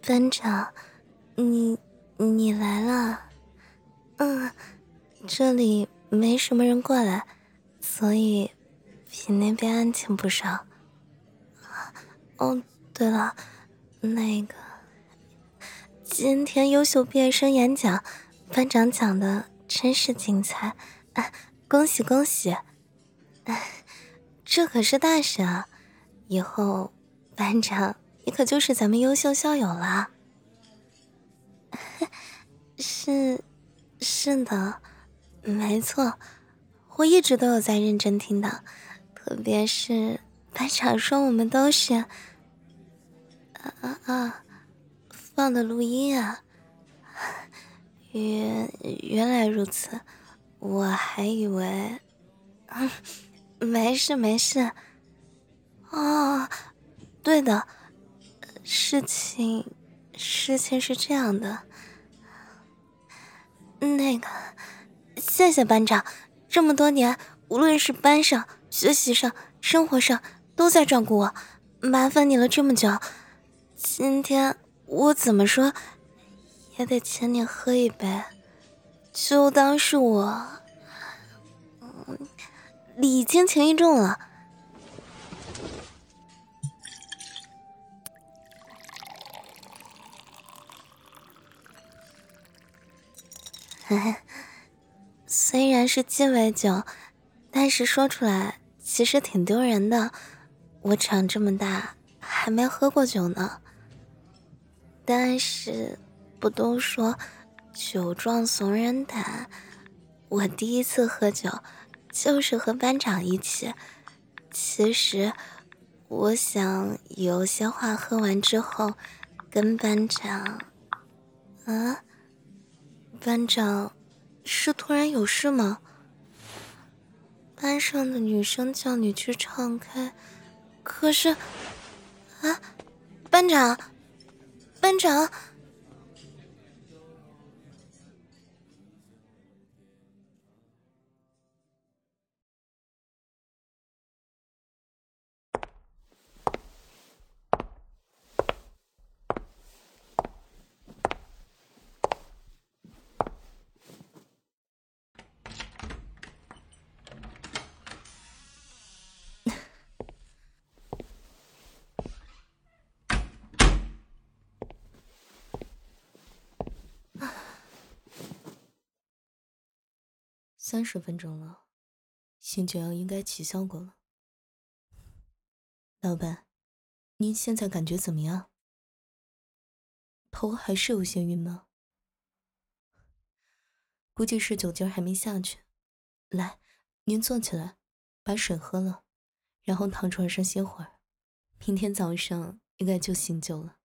班长，你来了。嗯，这里没什么人过来，所以比那边安静不少。哦，对了，那个今天优秀毕业生演讲，班长讲的真是精彩，恭喜恭喜！这可是大事啊，以后班长你可就是咱们优秀校友了。是的，没错，我一直都有在认真听的，特别是班长说我们都是放的录音啊。原来如此，我还以为没事没事。哦，对的，事情是这样的，那个，谢谢班长，这么多年，无论是班上、学习上、生活上，都在照顾我，麻烦你了这么久。今天我怎么说，也得请你喝一杯，就当是我礼轻情意重了。嘿嘿，虽然是鸡尾酒，但是说出来其实挺丢人的。我长这么大还没喝过酒呢。但是不都说酒壮怂人胆？我第一次喝酒就是和班长一起。其实我想有些话喝完之后跟班长……啊，班长是突然有事吗？班上的女生叫你去唱 K，可是啊，班长，班长。 30分钟了，醒酒药应该起效果了。老板，您现在感觉怎么样？头还是有些晕吗？估计是酒劲还没下去。来，您坐起来，把水喝了，然后躺床上歇会儿。明天早上应该就醒酒了。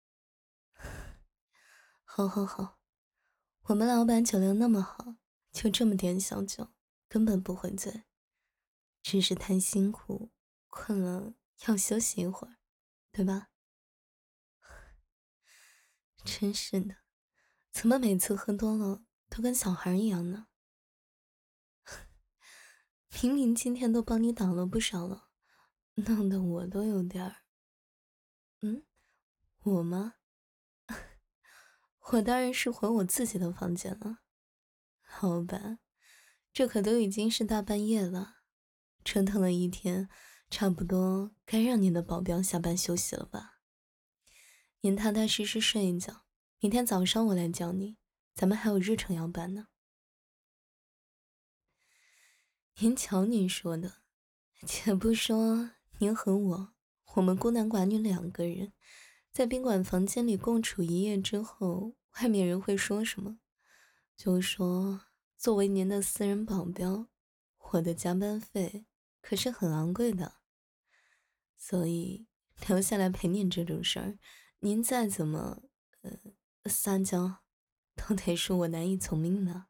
好好好，我们老板酒量那么好，就这么点小酒，根本不会醉，只是太辛苦，困了要休息一会儿，对吧？真是的，怎么每次喝多了都跟小孩一样呢？明明今天都帮你挡了不少了，弄得我都有点儿……我吗？我当然是回我自己的房间了。老板，这可都已经是大半夜了，折腾了一天，差不多该让您的保镖下班休息了吧？您踏踏实实睡一觉，明天早上我来叫你，咱们还有日程要办呢。您瞧您说的，且不说您和我们孤男寡女2个人，在宾馆房间里共处一夜之后，外面人会说什么？就说作为您的私人保镖，我的加班费可是很昂贵的，所以留下来陪您这种事儿，您再怎么撒娇，都得是我难以从命的。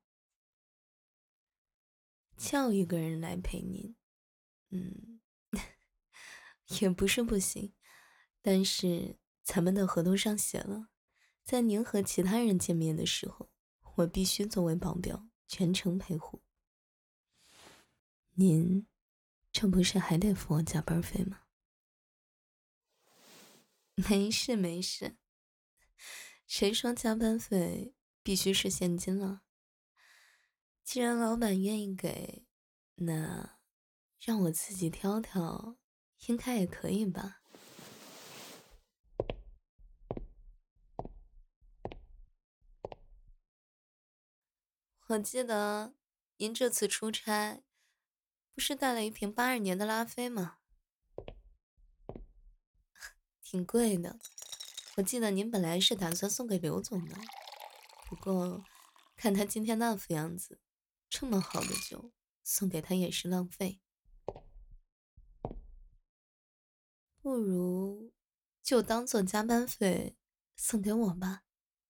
叫一个人来陪您，嗯，也不是不行，但是咱们的合同上写了，在您和其他人见面的时候，我必须作为保镖全程陪护。您这不是还得付我加班费吗？没事没事， 谁说加班费必须是现金了？既然老板愿意给，那让我自己挑挑，应该也可以吧？我记得您这次出差不是带了一瓶82年的拉菲吗？挺贵的。我记得您本来是打算送给刘总的，不过看他今天那副样子，这么好的酒送给他也是浪费，不如就当做加班费送给我吧。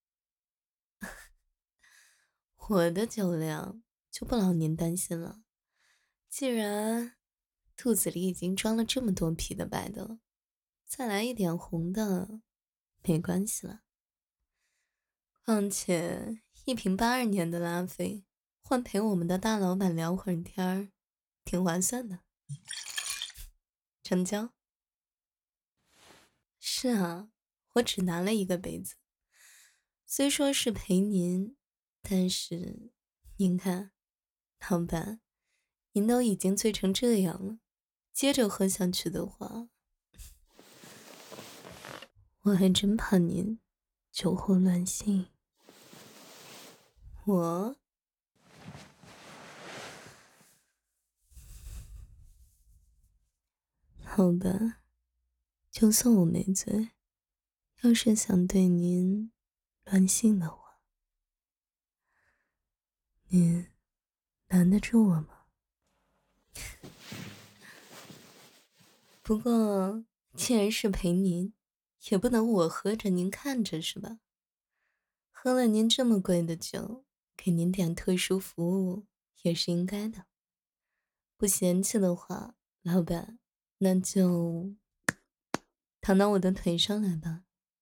我的酒量就不劳您担心了，既然肚子里已经装了这么多啤的白的了，再来一点红的没关系了。况且一瓶82年的拉菲，换陪我们的大老板聊会儿天儿，挺划算的。成交。是啊，我只拿了一个杯子，虽说是陪您，但是您看，老板，您都已经醉成这样了，接着喝下去的话，我还真怕您酒后乱性。我好吧，就算我没醉，要是想对您乱性的话，您拦得住我吗？不过既然是陪您，也不能我喝着您看着是吧？喝了您这么贵的酒，给您点特殊服务也是应该的。不嫌弃的话，老板，那就躺到我的腿上来吧。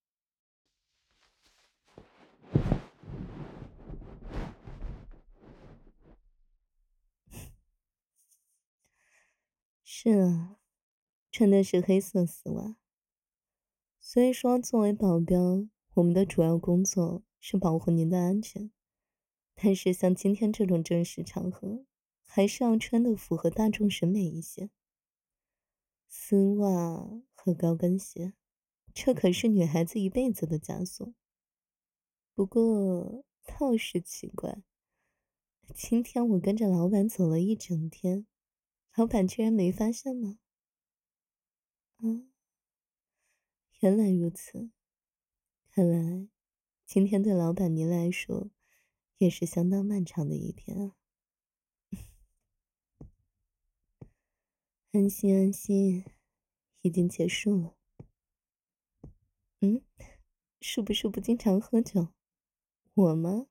是啊，穿的是黑色丝袜。虽说作为保镖，我们的主要工作是保护您的安全，但是像今天这种正式场合，还是要穿的符合大众审美一些。丝袜和高跟鞋，这可是女孩子一辈子的枷锁。不过倒是奇怪，今天我跟着老板走了一整天，老板居然没发现吗？嗯，原来如此，看来今天对老板您来说也是相当漫长的一天啊。安心安心，已经结束了。嗯，是不是不经常喝酒？我吗？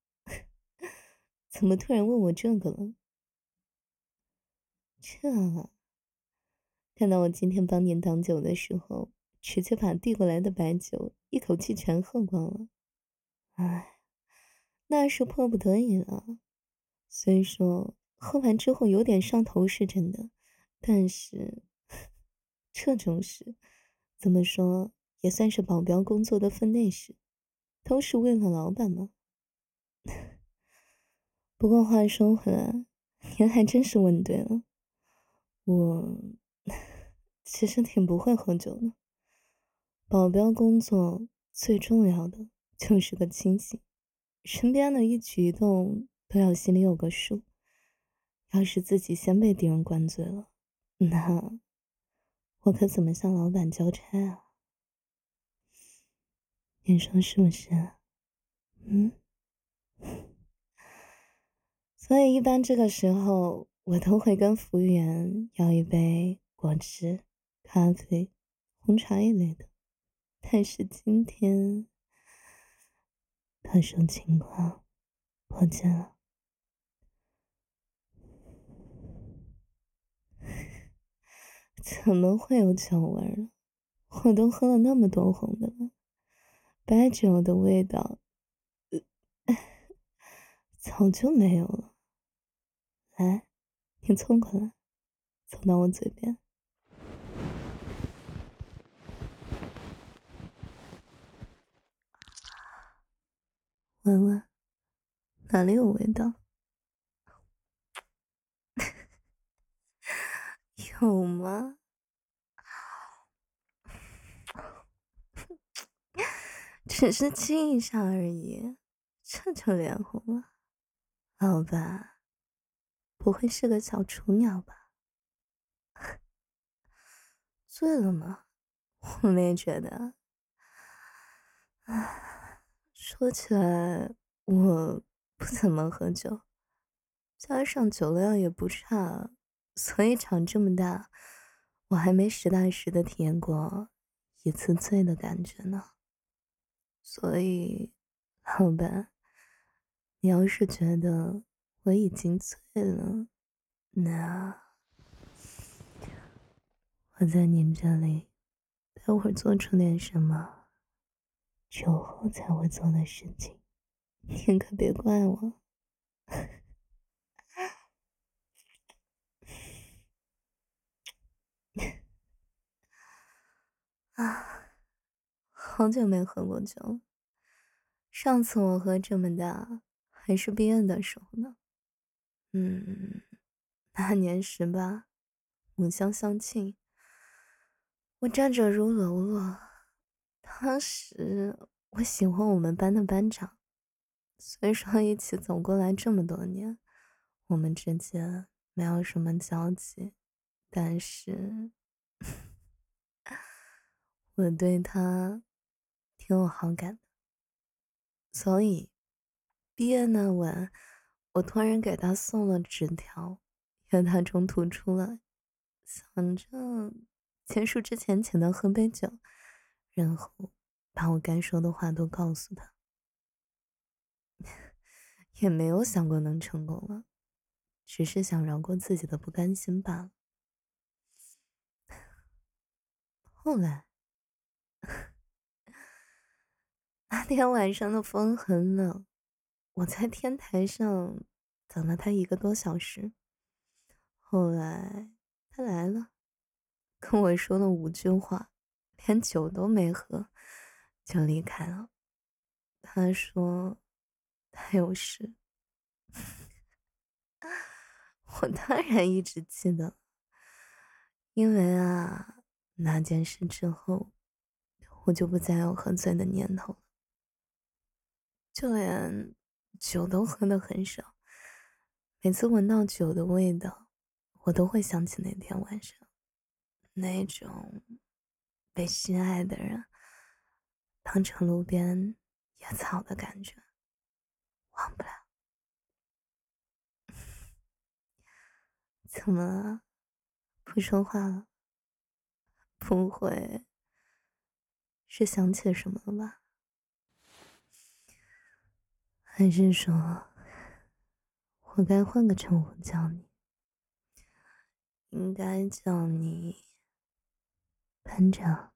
怎么突然问我这个了？这样啊，看到我今天帮您挡酒的时候，直接把递过来的白酒一口气全喝光了。唉，那是迫不得已了。虽说喝完之后有点上头是真的，但是这种事怎么说也算是保镖工作的分内事，都是为了老板嘛。不过话说回来，您还真是问对了。我其实挺不会喝酒的，保镖工作最重要的就是个清醒，身边的一举一动都要心里有个数。要是自己先被敌人灌醉了，那我可怎么向老板交差啊？你说是不是啊？嗯。所以一般这个时候，我都会跟服务员要一杯果汁、咖啡、红茶一类的。但是今天特殊情况，抱歉了。怎么会有酒味儿呢？我都喝了那么多红的了，白酒的味道，早就没有了。来，你凑过来，凑到我嘴边。 闻闻，哪里有味道？有吗？只是亲一下而已，这就脸红了。老板，不会是个小雏鸟吧？醉了吗？我们也觉得。唉，说起来，我不怎么喝酒，加上酒量也不差，所以长这么大，我还没实打实的体验过一次醉的感觉呢。所以，老板，你要是觉得我已经醉了，那我在您这里待会儿做出点什么酒后才会做的事情，您可别怪我。啊，好久没喝过酒了，上次我喝这么大还是毕业的时候呢。嗯，那年18，母校校庆，我站着如喽啰。当时我喜欢我们班的班长，虽说一起走过来这么多年，我们之间没有什么交集，但是我对他挺有好感的。所以毕业那晚，我突然给他送了纸条，约他中途出来，想着结束之前请他喝杯酒，然后把我该说的话都告诉他。也没有想过能成功了，只是想饶过自己的不甘心罢了。后来那天晚上的风很冷，我在天台上等了他1个多小时。后来他来了，跟我说了5句话，连酒都没喝，就离开了。他说他有事。我当然一直记得，因为那件事之后，我就不再有喝醉的念头了，就连酒都喝得很少。每次闻到酒的味道，我都会想起那天晚上那种被心爱的人当成路边野草的感觉，忘不了。怎么了？不说话了？不会是想起什么了吧？还是说我该换个称呼叫你？应该叫你班长。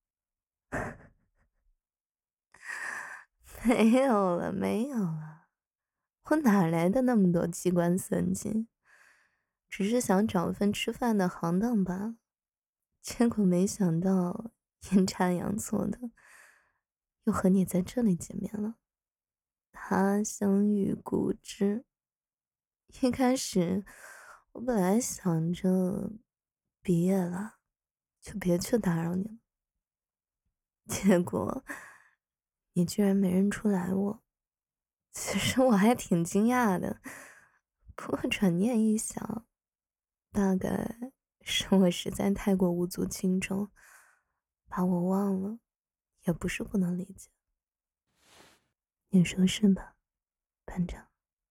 没有了，没有了，我哪来的那么多机关算尽？只是想找份吃饭的行当罢了。结果没想到阴差阳错的，又和你在这里见面了。他乡遇故知。一开始我本来想着毕业了就别去打扰你了，结果你居然没认出来我。其实我还挺惊讶的，不过转念一想，大概是我实在太过无足轻重，把我忘了，也不是不能理解。你说是吧，班长？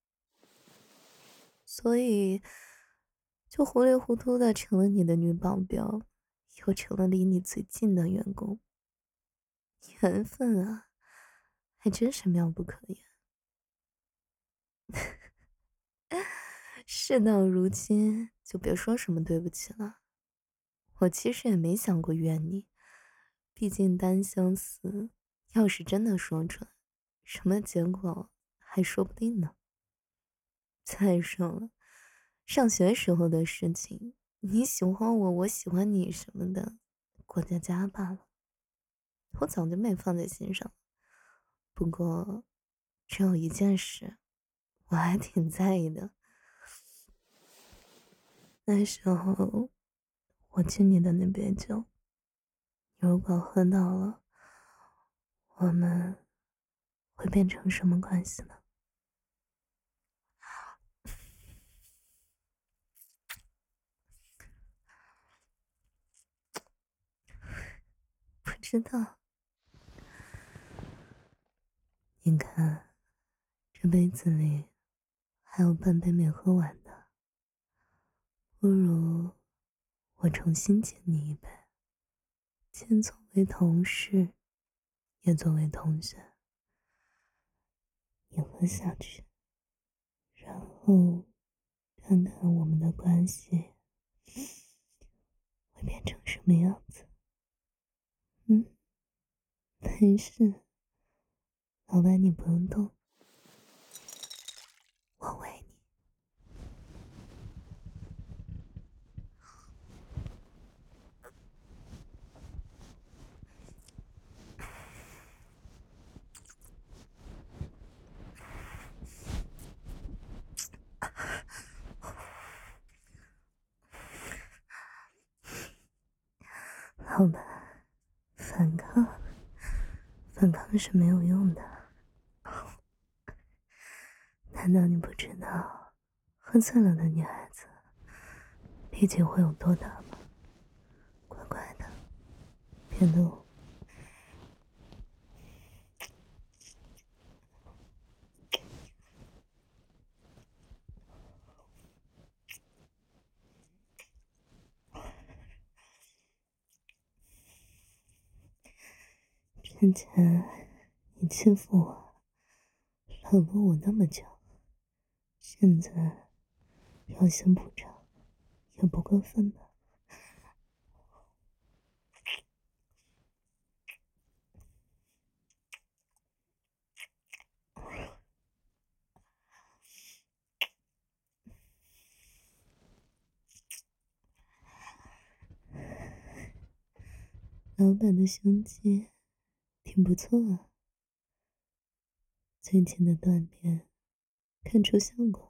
所以就糊里糊涂的成了你的女保镖，又成了离你最近的员工。缘分还真是妙不可言。事到如今，就别说什么对不起了。我其实也没想过怨你，毕竟单相思，要是真的说出来，什么结果还说不定呢。再说了，上学时候的事情，你喜欢我，我喜欢你什么的，过家家罢了，我早就没放在心上。不过， 只有一件事，我还挺在意的。那时候我敬你的那杯酒，如果喝到了，我们会变成什么关系呢？不知道。你看，这杯子里还有半杯没喝完的，不如我重新敬你一杯，既作为同事，也作为同学。你喝下去，然后看看我们的关系会变成什么样子。没事，老板你不用动，我喂你。老板，反抗是没有用的。难道你不知道，喝醉了的女孩子力气会有多大吗？乖乖的，别动。之前你欺负我，冷落我那么久，现在要先补偿，也不过分吧？老板的胸肌挺不错啊，最近的锻炼看出效果，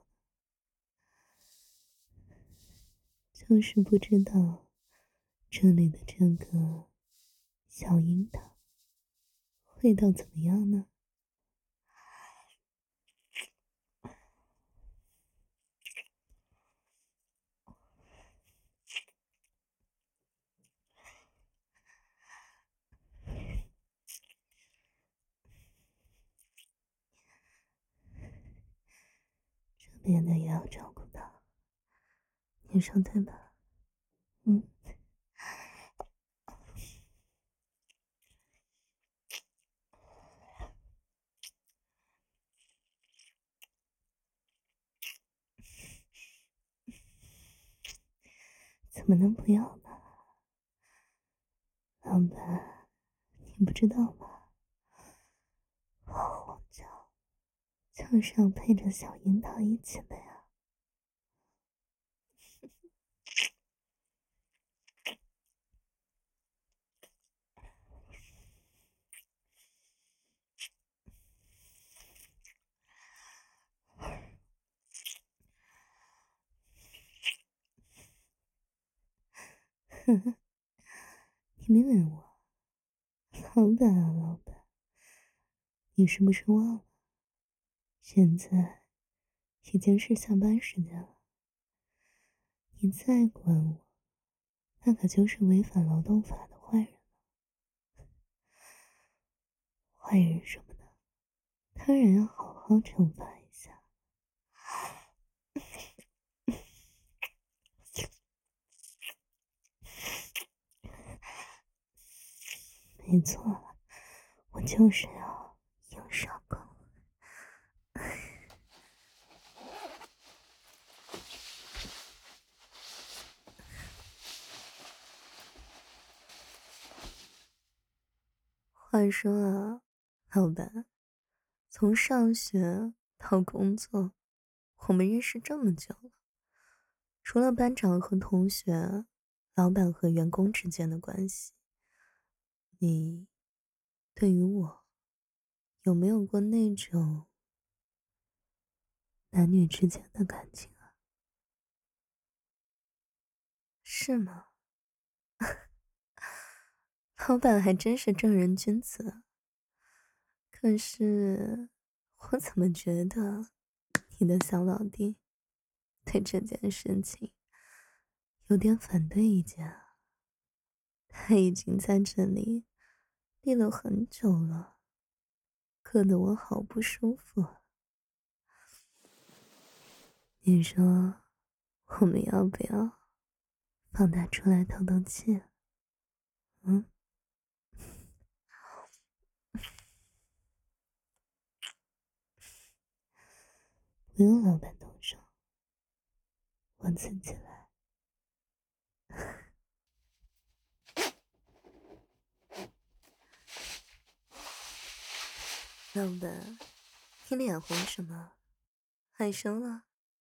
就是不知道这里的这个小樱桃味道怎么样呢？这边的也要照顾到，你说对吧？怎么能不要呢？老板，你不知道吗？红酒就是要配着小樱桃一起的呀。呵呵，你没吻我，老板啊老板，你是不是忘了？现在已经是下班时间了，你再管我，那可就是违反劳动法的坏人了。坏人什么的，当然要好好惩罚一下。没错，我就是要硬上弓。话说啊，老板，从上学到工作，我们认识这么久了，除了班长和同学，老板和员工之间的关系，你对于我有没有过那种男女之间的感情啊。是吗？老板还真是正人君子啊。可是我怎么觉得你的小老弟对这件事情有点反对意见啊？他已经在这里立了很久了，硌得我好不舒服啊。你说我们要不要放他出来透透气？嗯？不用老板动手，我自己来。老板，你脸红什么？害羞了？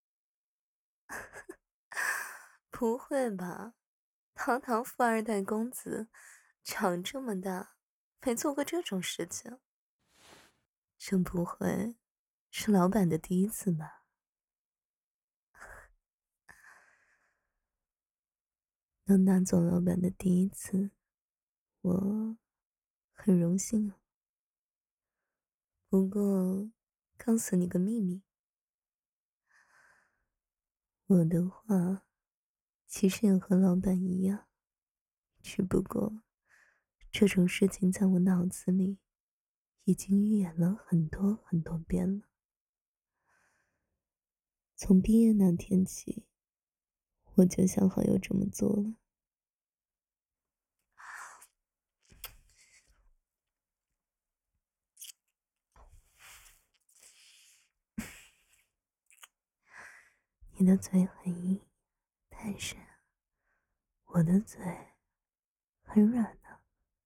不会吧？堂堂富二代公子，长这么大，没做过这种事情。真不会是老板的第一次吧？能拿走老板的第一次，我很荣幸啊。不过，告诉你个秘密，我的话其实也和老板一样，只不过这种事情在我脑子里已经预演了很多很多遍了。从毕业那天起，我就想好要这么做了。你的嘴很硬，但是我的嘴很软的。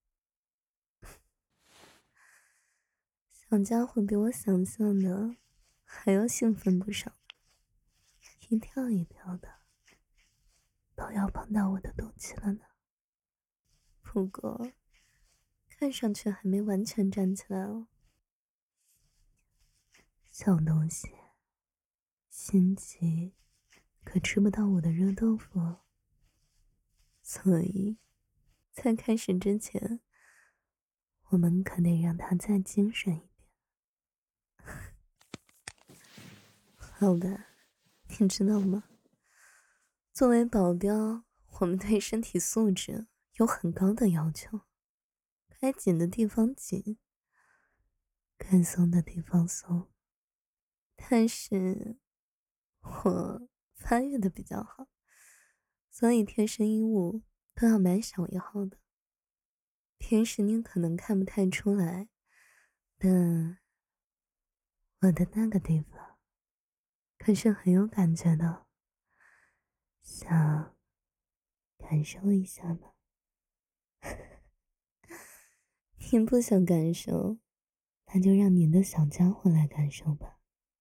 小家伙比我想象的还要兴奋不少，一跳一跳的，都要碰到我的肚脐了呢。不过，看上去还没完全站起来哦。小东西，心急可吃不到我的热豆腐哦。所以，在开始之前，我们可得让他再精神一点。老板，你知道吗？作为保镖，我们对身体素质有很高的要求，该紧的地方紧，该松的地方松。但是，我发育的比较好，所以贴身衣物都要买小一号的。平时你可能看不太出来，但我的那个地方可是很有感觉的，想感受一下吗？您不想感受，那就让您的小家伙来感受吧。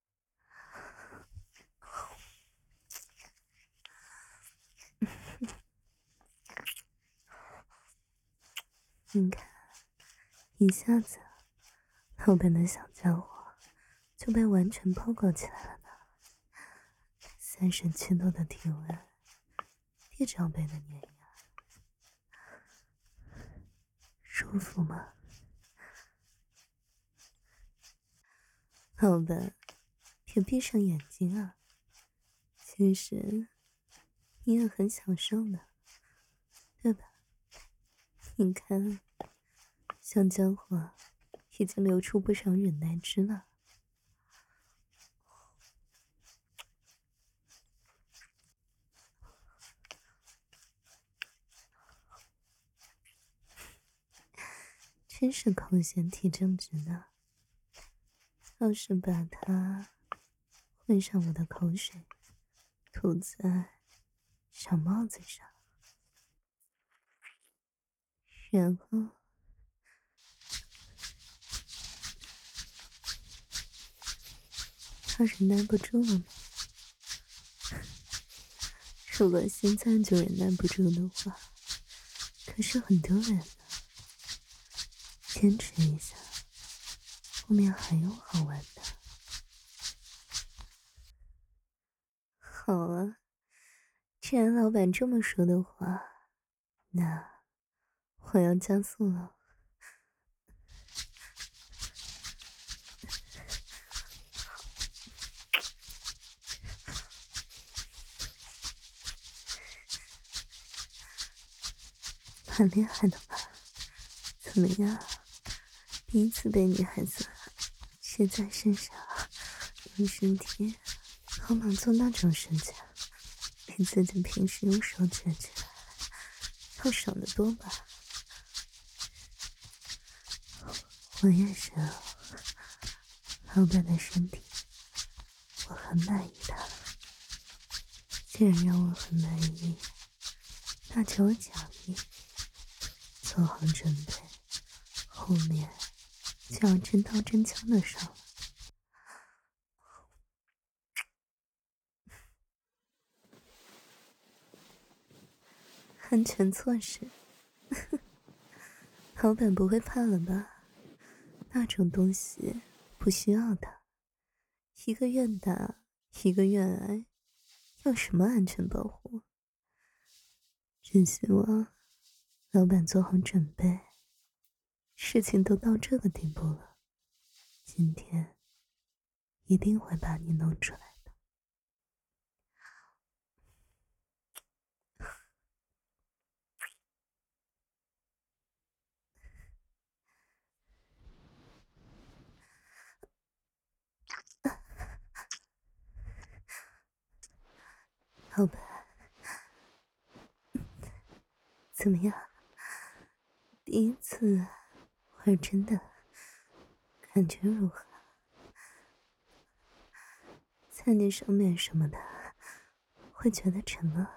你看，一下子，老板的小家伙就被完全包裹起来了呢。37度的体温，地罩杯的碾压，舒服吗？老板，别闭上眼睛啊！其实，你也很享受的，对吧？你看，小家伙已经流出不少忍耐汁了。真是空闲体正直呢。要是把它混上我的口水，涂在小帽子上，然后他忍耐不住了吗？如果现在就忍耐不住的话，可是很丢人的。坚持一下，后面还有好玩的。 好啊，既然老板这么说的话，那我要加速了。蛮厉害的吧？怎么样？第一次被女孩子骑在身上，用身体帮忙做那种事情，比自己平时用手解决要爽得多吧？我也是，老板的身体我很满意的。既然让我很满意，那就有奖励。做好准备，后面就要真刀真枪的上了。安全措施，老板不会怕了吧？那种东西不需要的，一个愿打，一个愿挨，要什么安全保护？只希望老板做好准备。事情都到这个地步了，今天一定会把你弄出来的。老板，怎么样？第一次玩真的感觉如何？在你上面什么的，会觉得沉吗？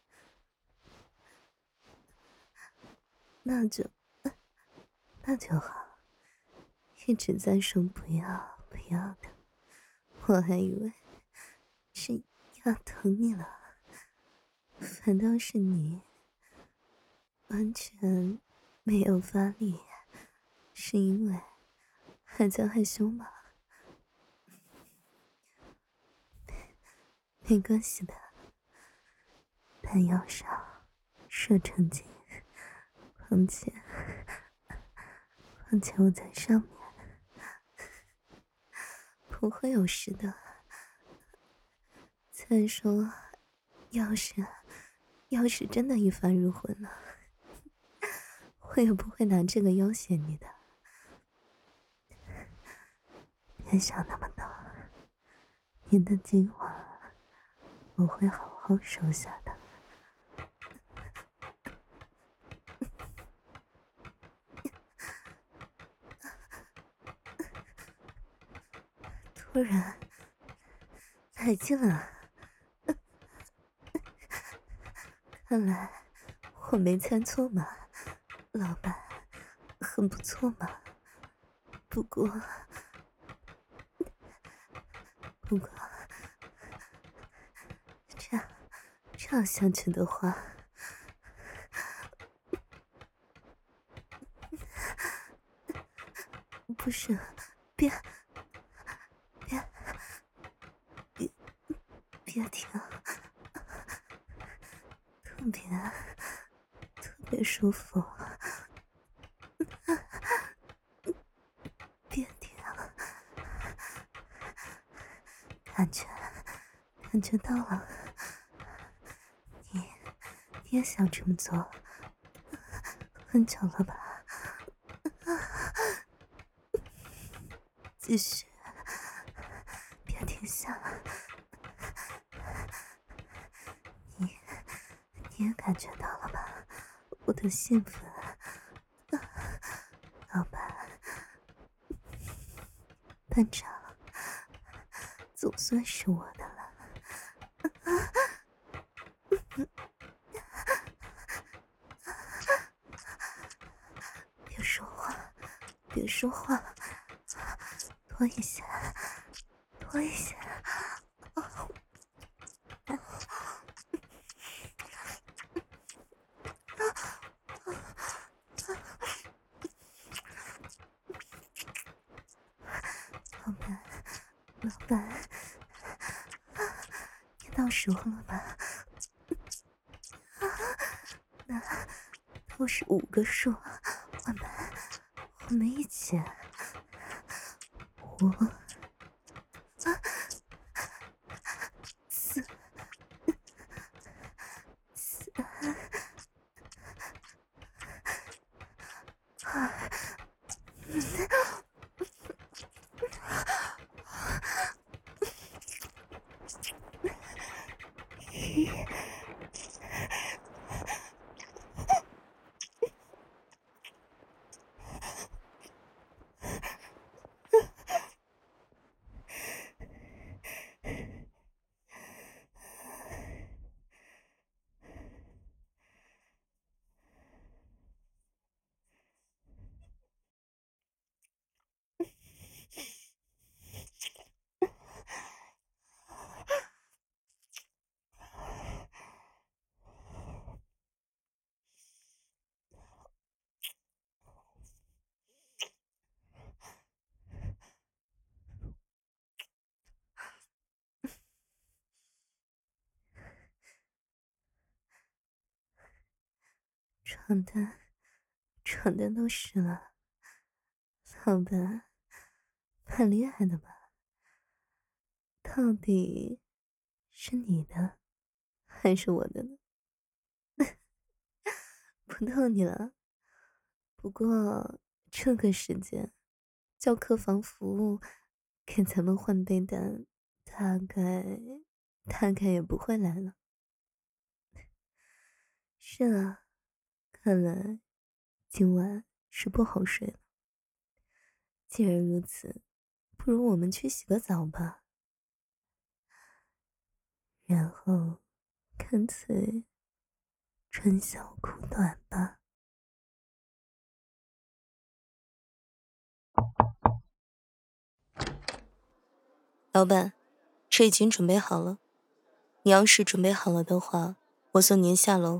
那就好，一直在说不要不要的，我还以为是要疼你了，反倒是你完全没有发力，是因为还在害羞吗？没关系的，弹药少，射程紧，况且我在上面，不会有事的。再说，要是真的一发入魂了，我也不会拿这个要挟你的。别想那么多，你的计划我会好好收下的。突然来劲了，看来我没猜错嘛，老板很不错嘛。不过这样下去的话，不是，别停，特别舒服，别停，感觉到了，你也想这么做，很久了吧？继续，别停下。你也感觉到了吧？我的兴奋，老板，班长，总算是我的了。别说话，拖一下。老板，你到时候了吧？那都是5个数，我们一起5、4、床单都湿了，老板，蛮厉害的吧？到底是你的还是我的呢？不逗你了。不过这个时间叫客房服务给咱们换被单，大概也不会来了。是啊，看来今晚是不好睡了。既然如此，不如我们去洗个澡吧，然后干脆穿小裤短吧。 老板，车已经准备好了。你要是准备好了的话，我送您下楼。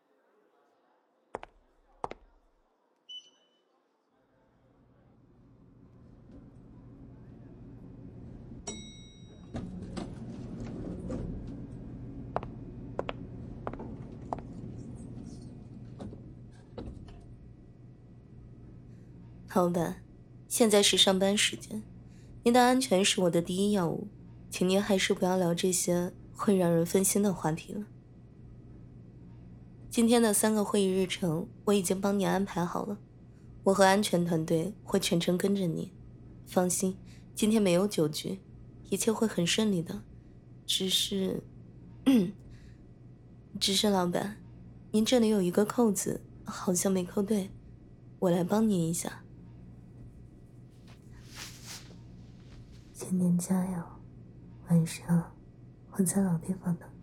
老板，现在是上班时间，您的安全是我的第一要务，请您还是不要聊这些会让人分心的话题了。今天的3个会议日程我已经帮你安排好了，我和安全团队会全程跟着你。放心，今天没有酒局，一切会很顺利的。只是老板，您这里有一个扣子好像没扣对，我来帮您一下。 今天加油，晚上我在老地方等。